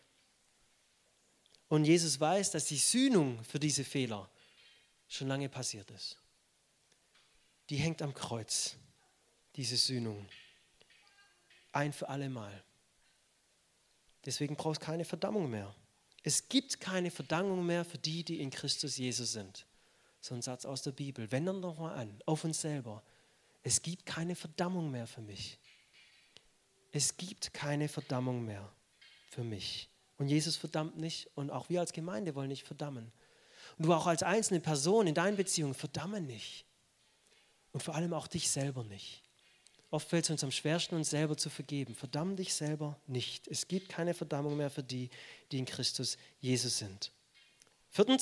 Und Jesus weiß, dass die Sühnung für diese Fehler schon lange passiert ist. Die hängt am Kreuz, diese Sühnung. Ein für alle Mal. Deswegen braucht es keine Verdammung mehr. Es gibt keine Verdammung mehr für die, die in Christus Jesus sind. So ein Satz aus der Bibel. Wenden wir nochmal an, auf uns selber. Es gibt keine Verdammung mehr für mich. Es gibt keine Verdammung mehr für mich. Und Jesus verdammt nicht und auch wir als Gemeinde wollen nicht verdammen. Und du auch als einzelne Person in deinen Beziehungen verdamme nicht. Und vor allem auch dich selber nicht. Oft fällt es uns am schwersten, uns selber zu vergeben. Verdamm dich selber nicht. Es gibt keine Verdammung mehr für die, die in Christus Jesus sind. 4.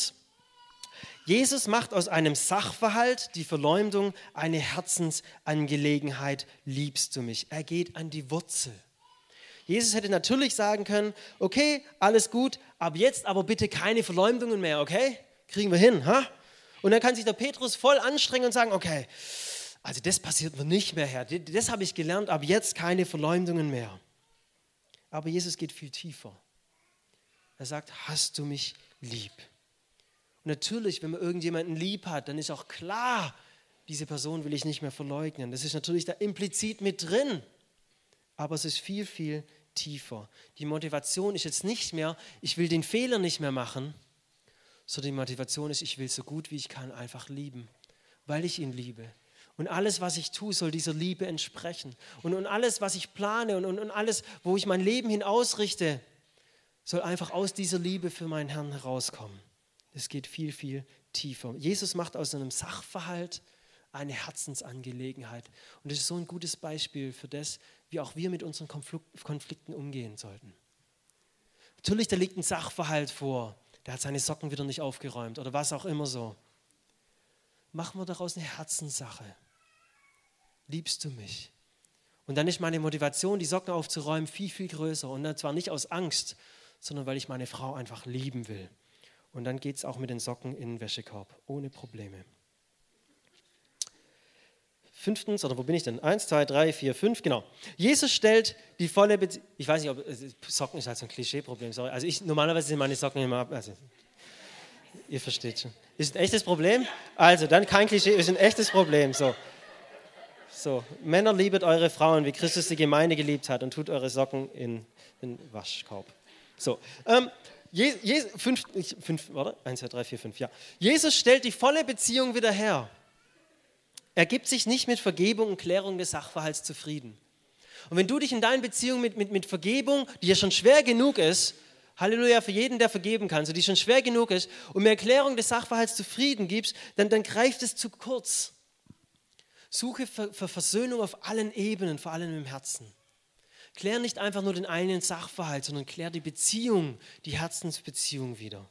Jesus macht aus einem Sachverhalt, die Verleumdung, eine Herzensangelegenheit. Liebst du mich? Er geht an die Wurzel. Jesus hätte natürlich sagen können, okay, alles gut, ab jetzt aber bitte keine Verleumdungen mehr, okay? Kriegen wir hin, ha? Und dann kann sich der Petrus voll anstrengen und sagen, okay, also das passiert mir nicht mehr, Herr. Das habe ich gelernt, ab jetzt keine Verleumdungen mehr. Aber Jesus geht viel tiefer. Er sagt, hast du mich lieb? Und natürlich, wenn man irgendjemanden lieb hat, dann ist auch klar, diese Person will ich nicht mehr verleugnen. Das ist natürlich da implizit mit drin. Aber es ist viel, viel tiefer. Die Motivation ist jetzt nicht mehr, ich will den Fehler nicht mehr machen, sondern die Motivation ist, ich will so gut wie ich kann einfach lieben, weil ich ihn liebe. Und alles, was ich tue, soll dieser Liebe entsprechen. Und alles, was ich plane und alles, wo ich mein Leben hin ausrichte, soll einfach aus dieser Liebe für meinen Herrn herauskommen. Es geht viel, viel tiefer. Jesus macht aus einem Sachverhalt eine Herzensangelegenheit. Und das ist so ein gutes Beispiel für das, wie auch wir mit unseren Konflikten umgehen sollten. Natürlich, da liegt ein Sachverhalt vor. Der hat seine Socken wieder nicht aufgeräumt oder was auch immer so. Machen wir daraus eine Herzenssache. Liebst du mich? Und dann ist meine Motivation, die Socken aufzuräumen, viel, viel größer. Und zwar nicht aus Angst, sondern weil ich meine Frau einfach lieben will. Und dann geht es auch mit den Socken in den Wäschekorb, ohne Probleme. 5. oder wo bin ich denn? 1, 2, 3, 4, 5, genau. Jesus stellt die volle Beziehung. Ich weiß nicht, ob Socken ist halt so ein Klischeeproblem, sorry. Also normalerweise sind meine Socken immer ab. Also, ihr versteht schon. Ist ein echtes Problem? Also, dann kein Klischee, ist ein echtes Problem. So, Männer, liebet eure Frauen, wie Christus die Gemeinde geliebt hat und tut eure Socken in den Waschkorb. So, 1, 2, 3, 4, 5, ja. Jesus stellt die volle Beziehung wieder her. Er gibt sich nicht mit Vergebung und Klärung des Sachverhalts zufrieden. Und wenn du dich in deinen Beziehungen mit Vergebung, die ja schon schwer genug ist, Halleluja für jeden, der vergeben kann, so die schon schwer genug ist, und mit Erklärung des Sachverhalts zufrieden gibst, dann greift es zu kurz. Suche für Versöhnung auf allen Ebenen, vor allem im Herzen. Klär nicht einfach nur den einen Sachverhalt, sondern klär die Beziehung, die Herzensbeziehung wieder.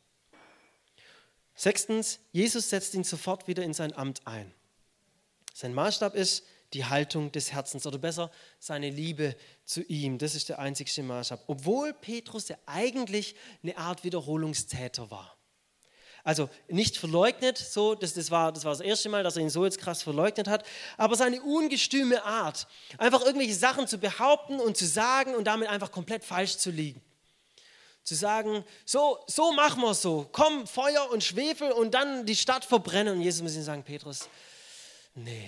6. Jesus setzt ihn sofort wieder in sein Amt ein. Sein Maßstab ist die Haltung des Herzens oder besser seine Liebe zu ihm. Das ist der einzigste Maßstab. Obwohl Petrus ja eigentlich eine Art Wiederholungstäter war. Also nicht verleugnet, so, das war das erste Mal, dass er ihn so jetzt krass verleugnet hat, aber seine ungestüme Art, einfach irgendwelche Sachen zu behaupten und zu sagen und damit einfach komplett falsch zu liegen. Zu sagen, so machen wir es so, komm, Feuer und Schwefel und dann die Stadt verbrennen. Und Jesus muss ihm sagen, Petrus, nee.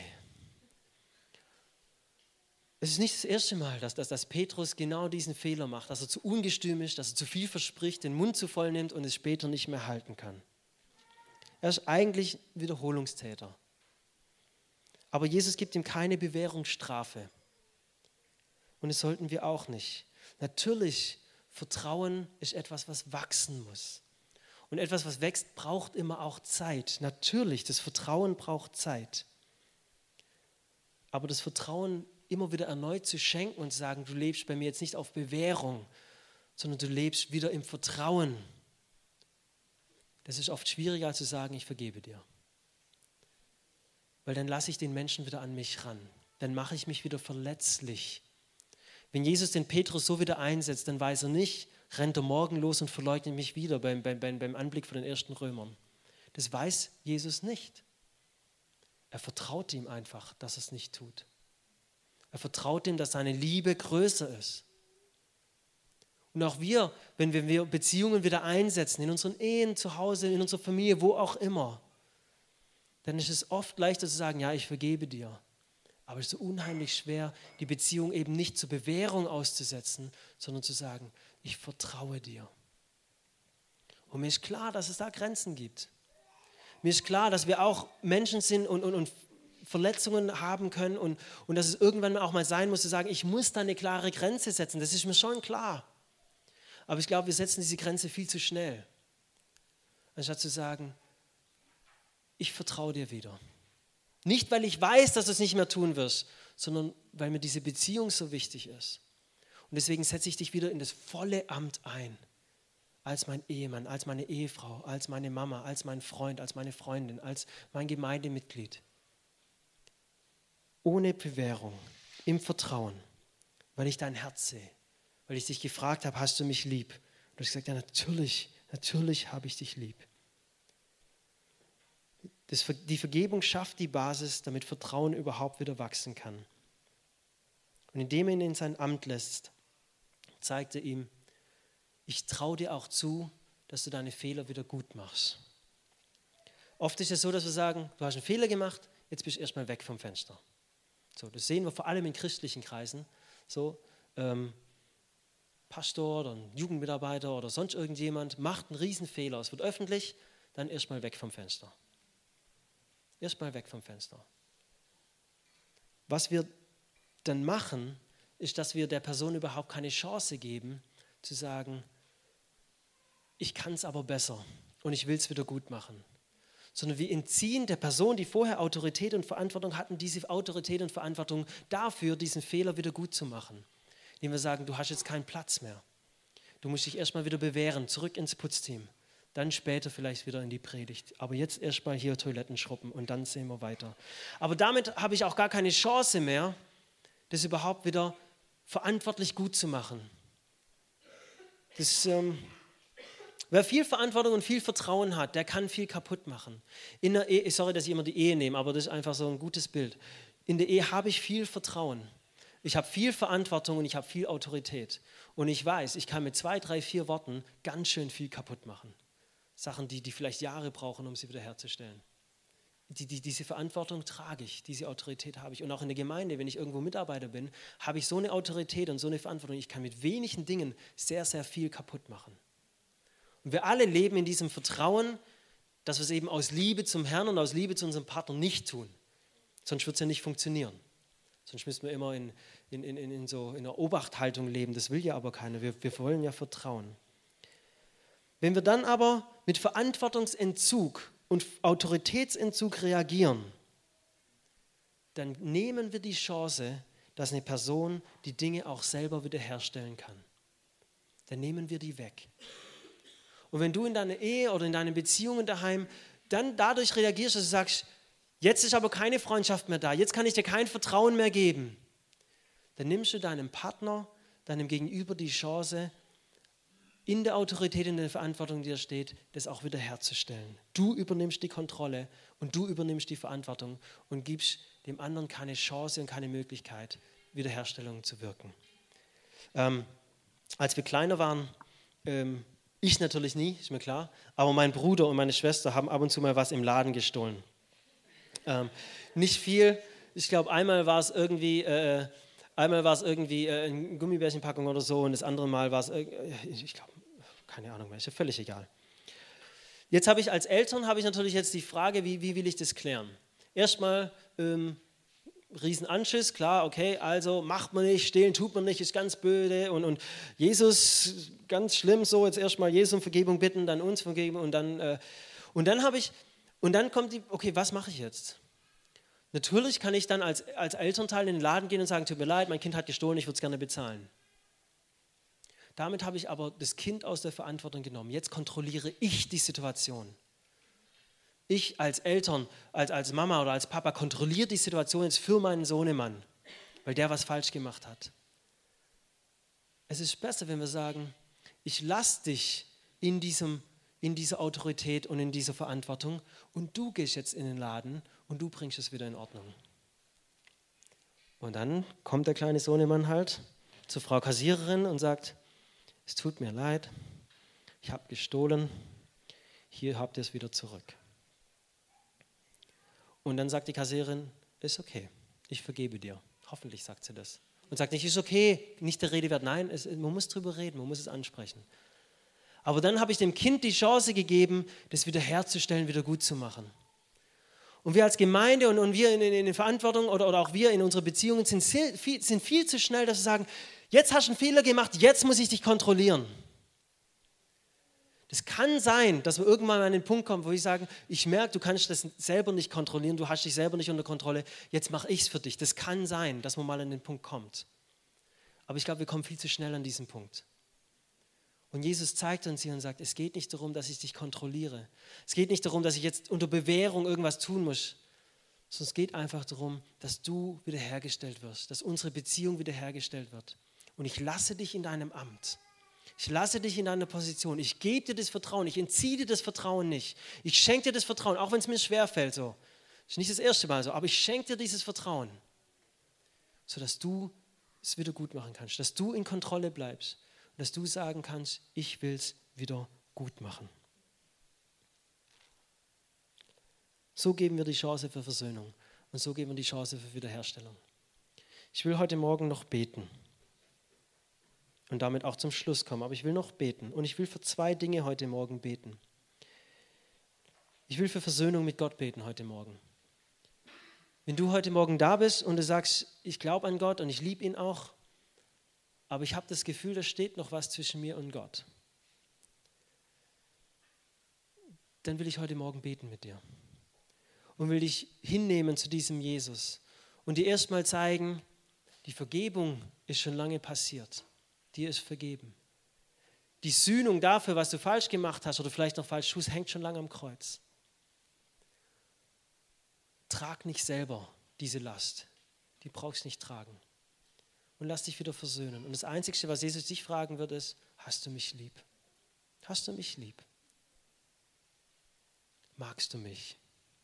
Es ist nicht das erste Mal, dass Petrus genau diesen Fehler macht, dass er zu ungestüm ist, dass er zu viel verspricht, den Mund zu voll nimmt und es später nicht mehr halten kann. Er ist eigentlich Wiederholungstäter. Aber Jesus gibt ihm keine Bewährungsstrafe. und das sollten wir auch nicht. Natürlich, Vertrauen ist etwas, was wachsen muss. Und etwas, was wächst, braucht immer auch Zeit. Natürlich, das Vertrauen braucht Zeit. Aber das Vertrauen immer wieder erneut zu schenken und zu sagen, du lebst bei mir jetzt nicht auf Bewährung, sondern du lebst wieder im Vertrauen. Das ist oft schwieriger als zu sagen, ich vergebe dir. Weil dann lasse ich den Menschen wieder an mich ran. Dann mache ich mich wieder verletzlich. Wenn Jesus den Petrus so wieder einsetzt, dann weiß er nicht, rennt er morgen los und verleugnet mich wieder beim Anblick von den ersten Römern. Das weiß Jesus nicht. Er vertraut ihm einfach, dass er es nicht tut. Er vertraut ihm, dass seine Liebe größer ist. Und auch wir, wenn wir Beziehungen wieder einsetzen, in unseren Ehen, zu Hause, in unserer Familie, wo auch immer, dann ist es oft leichter zu sagen, ja, ich vergebe dir. Aber es ist so unheimlich schwer, die Beziehung eben nicht zur Bewährung auszusetzen, sondern zu sagen, ich vertraue dir. Und mir ist klar, dass es da Grenzen gibt. Mir ist klar, dass wir auch Menschen sind und Verletzungen haben können und dass es irgendwann auch mal sein muss, zu sagen, ich muss da eine klare Grenze setzen. Das ist mir schon klar. Aber ich glaube, wir setzen diese Grenze viel zu schnell. Anstatt zu sagen, ich vertraue dir wieder. Nicht, weil ich weiß, dass du es nicht mehr tun wirst, sondern weil mir diese Beziehung so wichtig ist. Und deswegen setze ich dich wieder in das volle Amt ein. Als mein Ehemann, als meine Ehefrau, als meine Mama, als mein Freund, als meine Freundin, als mein Gemeindemitglied. Ohne Bewährung, im Vertrauen, weil ich dein Herz sehe. Weil ich dich gefragt habe, hast du mich lieb? Und du hast gesagt, ja natürlich habe ich dich lieb. Die Vergebung schafft die Basis, damit Vertrauen überhaupt wieder wachsen kann. Und indem er ihn in sein Amt lässt, zeigt er ihm, ich traue dir auch zu, dass du deine Fehler wieder gut machst. Oft ist es so, dass wir sagen, du hast einen Fehler gemacht, jetzt bist du erstmal weg vom Fenster. So, das sehen wir vor allem in christlichen Kreisen. So, Pastor oder ein Jugendmitarbeiter oder sonst irgendjemand macht einen Riesenfehler. Es wird öffentlich, dann erstmal weg vom Fenster. Erstmal weg vom Fenster. Was wir dann machen, ist, dass wir der Person überhaupt keine Chance geben, zu sagen, ich kann es aber besser und ich will es wieder gut machen. Sondern wir entziehen der Person, die vorher Autorität und Verantwortung hatten, diese Autorität und Verantwortung dafür, diesen Fehler wieder gut zu machen. Indem wir sagen, du hast jetzt keinen Platz mehr. Du musst dich erstmal wieder bewähren, zurück ins Putzteam. Dann später vielleicht wieder in die Predigt. Aber jetzt erstmal hier Toiletten schrubben und dann sehen wir weiter. Aber damit habe ich auch gar keine Chance mehr, das überhaupt wieder verantwortlich gut zu machen. Wer viel Verantwortung und viel Vertrauen hat, der kann viel kaputt machen. In der Ehe, sorry, dass ich immer die Ehe nehme, aber das ist einfach so ein gutes Bild. In der Ehe habe ich viel Vertrauen. Ich habe viel Verantwortung und ich habe viel Autorität. Und ich weiß, ich kann mit 2, 3, 4 Worten ganz schön viel kaputt machen. Sachen, die vielleicht Jahre brauchen, um sie wiederherzustellen. Diese Verantwortung trage ich, diese Autorität habe ich. Und auch in der Gemeinde, wenn ich irgendwo Mitarbeiter bin, habe ich so eine Autorität und so eine Verantwortung. Ich kann mit wenigen Dingen sehr, sehr viel kaputt machen. Und wir alle leben in diesem Vertrauen, dass wir es eben aus Liebe zum Herrn und aus Liebe zu unserem Partner nicht tun. Sonst wird es ja nicht funktionieren. Sonst müssen wir immer in einer Obachthaltung leben. Das will ja aber keiner. Wir wollen ja vertrauen. Wenn wir dann aber mit Verantwortungsentzug und Autoritätsentzug reagieren, dann nehmen wir die Chance, dass eine Person die Dinge auch selber wiederherstellen kann. Dann nehmen wir die weg. Und wenn du in deiner Ehe oder in deinen Beziehungen daheim dann dadurch reagierst, dass du sagst, jetzt ist aber keine Freundschaft mehr da, jetzt kann ich dir kein Vertrauen mehr geben, dann nimmst du deinem Partner, deinem Gegenüber die Chance, in der Autorität, in der Verantwortung, die da steht, das auch wiederherzustellen. Du übernimmst die Kontrolle und du übernimmst die Verantwortung und gibst dem anderen keine Chance und keine Möglichkeit, Wiederherstellung zu wirken. Als wir kleiner waren, ich natürlich nie, ist mir klar, aber mein Bruder und meine Schwester haben ab und zu mal was im Laden gestohlen. Nicht viel, ich glaube einmal war es irgendwie eine Gummibärchenpackung oder so und das andere Mal war es, ich glaube, keine Ahnung mehr, ist ja völlig egal. Jetzt habe ich als Eltern natürlich jetzt die Frage, wie will ich das klären? Erstmal Riesenanschiss, klar, okay, also macht man nicht, stehlen tut man nicht, ist ganz böse und Jesus, ganz schlimm so, jetzt erstmal Jesus um Vergebung bitten, dann uns vergeben und dann kommt okay, was mache ich jetzt? Natürlich kann ich dann als Elternteil in den Laden gehen und sagen, tut mir leid, mein Kind hat gestohlen, ich würde es gerne bezahlen. Damit habe ich aber das Kind aus der Verantwortung genommen. Jetzt kontrolliere ich die Situation. Ich als Eltern, als Mama oder als Papa kontrolliere die Situation jetzt für meinen Sohnemann, weil der was falsch gemacht hat. Es ist besser, wenn wir sagen, ich lasse dich in dieser Autorität und in dieser Verantwortung und du gehst jetzt in den Laden und du bringst es wieder in Ordnung. Und dann kommt der kleine Sohnemann halt zur Frau Kassiererin und sagt, es tut mir leid, ich habe gestohlen, hier habt ihr es wieder zurück. Und dann sagt die Kassiererin, ist okay, ich vergebe dir. Hoffentlich sagt sie das. Und sagt nicht, ist okay, nicht der Rede wert. Nein, man muss drüber reden, man muss es ansprechen. Aber dann habe ich dem Kind die Chance gegeben, das wiederherzustellen, wieder gut zu machen. Und wir als Gemeinde und wir in Verantwortung oder auch wir in unserer Beziehungen sind viel zu schnell, dass wir sagen, jetzt hast du einen Fehler gemacht, jetzt muss ich dich kontrollieren. Es kann sein, dass wir irgendwann an den Punkt kommen, wo wir sagen, ich merke, du kannst das selber nicht kontrollieren, du hast dich selber nicht unter Kontrolle, jetzt mache ich es für dich. Das kann sein, dass man mal an den Punkt kommt. Aber ich glaube, wir kommen viel zu schnell an diesen Punkt. Und Jesus zeigt uns hier und sagt, es geht nicht darum, dass ich dich kontrolliere. Es geht nicht darum, dass ich jetzt unter Bewährung irgendwas tun muss, sondern es geht einfach darum, dass du wiederhergestellt wirst, dass unsere Beziehung wiederhergestellt wird. Und ich lasse dich in deinem Amt. Ich lasse dich in deiner Position. Ich gebe dir das Vertrauen. Ich entziehe dir das Vertrauen nicht. Ich schenke dir das Vertrauen, auch wenn es mir schwerfällt. So. Das ist nicht das erste Mal so, aber ich schenke dir dieses Vertrauen, sodass du es wieder gut machen kannst, dass du in Kontrolle bleibst und dass du sagen kannst, ich will es wieder gut machen. So geben wir die Chance für Versöhnung und so geben wir die Chance für Wiederherstellung. Ich will heute Morgen noch beten. Und damit auch zum Schluss kommen. Aber ich will noch beten. Und ich will für 2 Dinge heute Morgen beten. Ich will für Versöhnung mit Gott beten heute Morgen. Wenn du heute Morgen da bist und du sagst, ich glaube an Gott und ich liebe ihn auch, aber ich habe das Gefühl, da steht noch was zwischen mir und Gott, dann will ich heute Morgen beten mit dir. Und will dich hinnehmen zu diesem Jesus. Und dir erstmal zeigen, die Vergebung ist schon lange passiert. Dir ist vergeben. Die Sühnung dafür, was du falsch gemacht hast oder vielleicht noch falsch tust, hängt schon lange am Kreuz. Trag nicht selber diese Last. Die brauchst du nicht tragen. Und lass dich wieder versöhnen. Und das Einzige, was Jesus dich fragen wird, ist, hast du mich lieb? Hast du mich lieb? Magst du mich?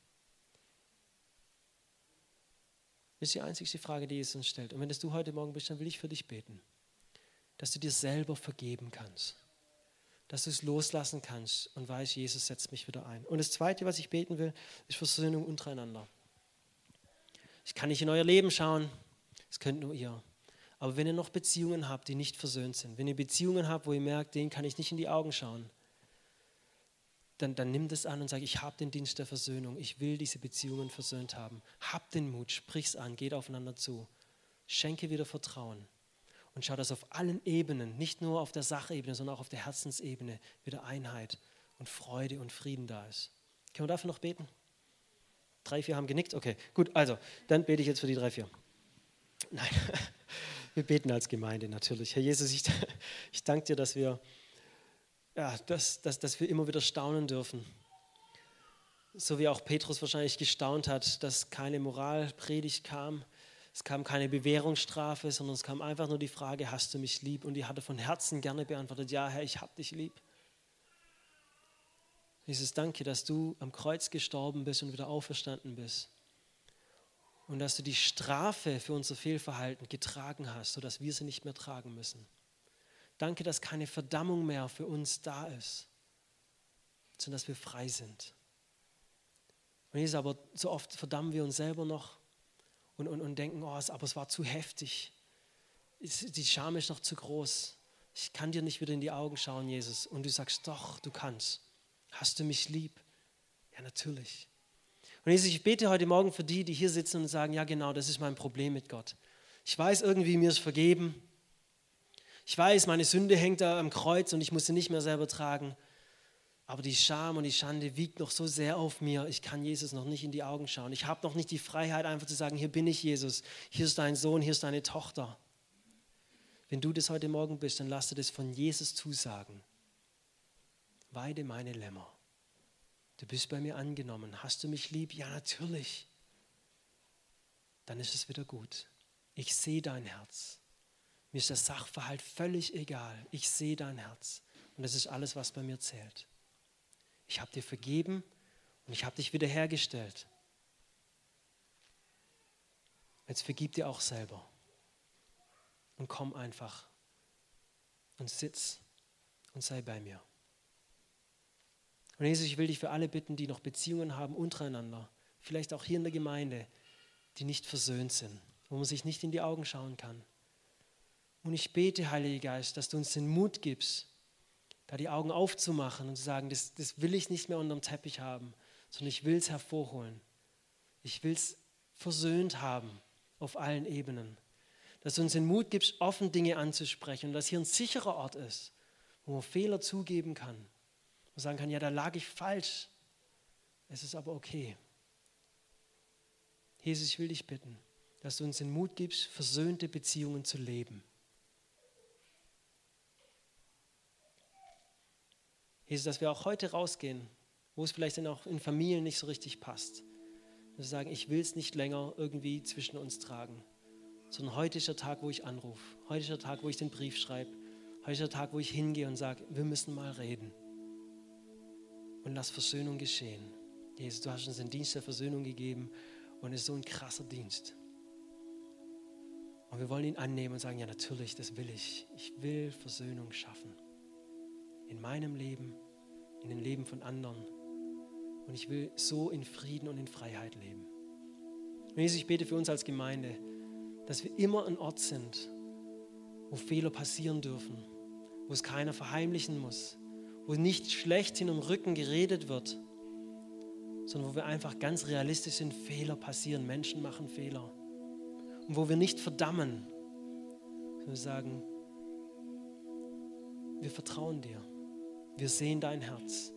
Das ist die einzige Frage, die Jesus uns stellt. Und wenn das du heute Morgen bist, dann will ich für dich beten. Dass du dir selber vergeben kannst. Dass du es loslassen kannst und weißt, Jesus setzt mich wieder ein. Und das Zweite, was ich beten will, ist Versöhnung untereinander. Ich kann nicht in euer Leben schauen, das könnt nur ihr. Aber wenn ihr noch Beziehungen habt, die nicht versöhnt sind, wenn ihr Beziehungen habt, wo ihr merkt, denen kann ich nicht in die Augen schauen, dann nimm das an und sag, ich habe den Dienst der Versöhnung, ich will diese Beziehungen versöhnt haben. Hab den Mut, sprich's an, geht aufeinander zu. Schenke wieder Vertrauen. Und schau, dass auf allen Ebenen, nicht nur auf der Sachebene, sondern auch auf der Herzensebene wieder Einheit und Freude und Frieden da ist. Können wir dafür noch beten? 3, 4 haben genickt? Okay, gut, also, dann bete ich jetzt für die 3, 4. Nein, wir beten als Gemeinde natürlich. Herr Jesus, ich danke dir, dass wir immer wieder staunen dürfen. So wie auch Petrus wahrscheinlich gestaunt hat, dass keine Moralpredigt kam. Es kam keine Bewährungsstrafe, sondern es kam einfach nur die Frage, hast du mich lieb? Und die hat er von Herzen gerne beantwortet, ja Herr, ich hab dich lieb. Jesus, danke, dass du am Kreuz gestorben bist und wieder auferstanden bist. Und dass du die Strafe für unser Fehlverhalten getragen hast, sodass wir sie nicht mehr tragen müssen. Danke, dass keine Verdammung mehr für uns da ist, sondern dass wir frei sind. Und Jesus, aber so oft verdammen wir uns selber noch und denken, aber es war zu heftig. Die Scham ist noch zu groß. Ich kann dir nicht wieder in die Augen schauen, Jesus. Und du sagst, doch, du kannst. Hast du mich lieb? Ja, natürlich. Und Jesus, ich bete heute Morgen für die hier sitzen und sagen, ja genau, das ist mein Problem mit Gott. Ich weiß irgendwie, mir ist vergeben. Ich weiß, meine Sünde hängt da am Kreuz und ich muss sie nicht mehr selber tragen. Aber die Scham und die Schande wiegt noch so sehr auf mir, ich kann Jesus noch nicht in die Augen schauen. Ich habe noch nicht die Freiheit, einfach zu sagen, hier bin ich Jesus, hier ist dein Sohn, hier ist deine Tochter. Wenn du das heute Morgen bist, dann lass dir das von Jesus zusagen. Weide meine Lämmer. Du bist bei mir angenommen. Hast du mich lieb? Ja, natürlich. Dann ist es wieder gut. Ich sehe dein Herz. Mir ist der Sachverhalt völlig egal. Ich sehe dein Herz. Und das ist alles, was bei mir zählt. Ich habe dir vergeben und ich habe dich wiederhergestellt. Jetzt vergib dir auch selber. Und komm einfach und sitz und sei bei mir. Und Jesus, ich will dich für alle bitten, die noch Beziehungen haben untereinander, vielleicht auch hier in der Gemeinde, die nicht versöhnt sind, wo man sich nicht in die Augen schauen kann. Und ich bete, Heiliger Geist, dass du uns den Mut gibst, da die Augen aufzumachen und zu sagen, das will ich nicht mehr unterm Teppich haben, sondern ich will es hervorholen. Ich will es versöhnt haben auf allen Ebenen. Dass du uns den Mut gibst, offen Dinge anzusprechen und dass hier ein sicherer Ort ist, wo man Fehler zugeben kann. Und sagen kann, ja, da lag ich falsch. Es ist aber okay. Jesus, ich will dich bitten, dass du uns den Mut gibst, versöhnte Beziehungen zu leben. Jesus, dass wir auch heute rausgehen, wo es vielleicht dann auch in Familien nicht so richtig passt. Dass wir sagen, ich will es nicht länger irgendwie zwischen uns tragen, sondern heute ist der Tag, wo ich anrufe. Heute ist der Tag, wo ich den Brief schreibe. Heute ist der Tag, wo ich hingehe und sage, wir müssen mal reden. Und lass Versöhnung geschehen. Jesus, du hast uns den Dienst der Versöhnung gegeben und es ist so ein krasser Dienst. Und wir wollen ihn annehmen und sagen, ja natürlich, das will ich. Ich will Versöhnung schaffen. In meinem Leben, in dem Leben von anderen. Und ich will so in Frieden und in Freiheit leben. Und Jesus, ich bete für uns als Gemeinde, dass wir immer ein Ort sind, wo Fehler passieren dürfen, wo es keiner verheimlichen muss, wo nicht schlecht hin im Rücken geredet wird, sondern wo wir einfach ganz realistisch sind, Fehler passieren, Menschen machen Fehler. Und wo wir nicht verdammen, sondern wir sagen, wir vertrauen dir. Wir sehen dein Herz.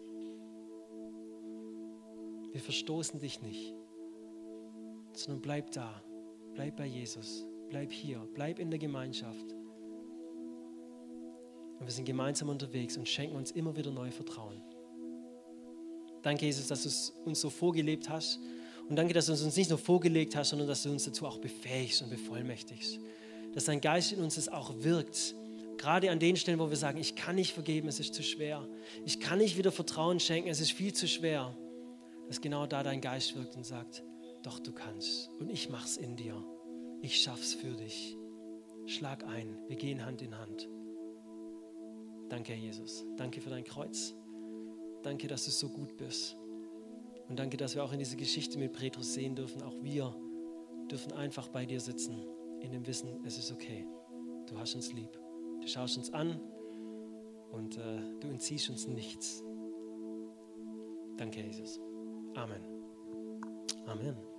Wir verstoßen dich nicht, sondern bleib da. Bleib bei Jesus. Bleib hier. Bleib in der Gemeinschaft. Und wir sind gemeinsam unterwegs und schenken uns immer wieder neu Vertrauen. Danke, Jesus, dass du es uns so vorgelebt hast. Und danke, dass du es uns nicht nur vorgelegt hast, sondern dass du uns dazu auch befähigst und bevollmächtigst. Dass dein Geist in uns es auch wirkt. Gerade an den Stellen, wo wir sagen, ich kann nicht vergeben, es ist zu schwer. Ich kann nicht wieder Vertrauen schenken, es ist viel zu schwer. Dass genau da dein Geist wirkt und sagt, doch du kannst und ich mach's in dir. Ich schaff's für dich. Schlag ein, wir gehen Hand in Hand. Danke, Herr Jesus. Danke für dein Kreuz. Danke, dass du so gut bist. Und danke, dass wir auch in dieser Geschichte mit Petrus sehen dürfen, auch wir dürfen einfach bei dir sitzen, in dem Wissen, es ist okay. Du hast uns lieb. Du schaust uns an und du entziehst uns nichts. Danke, Jesus. Amen. Amen.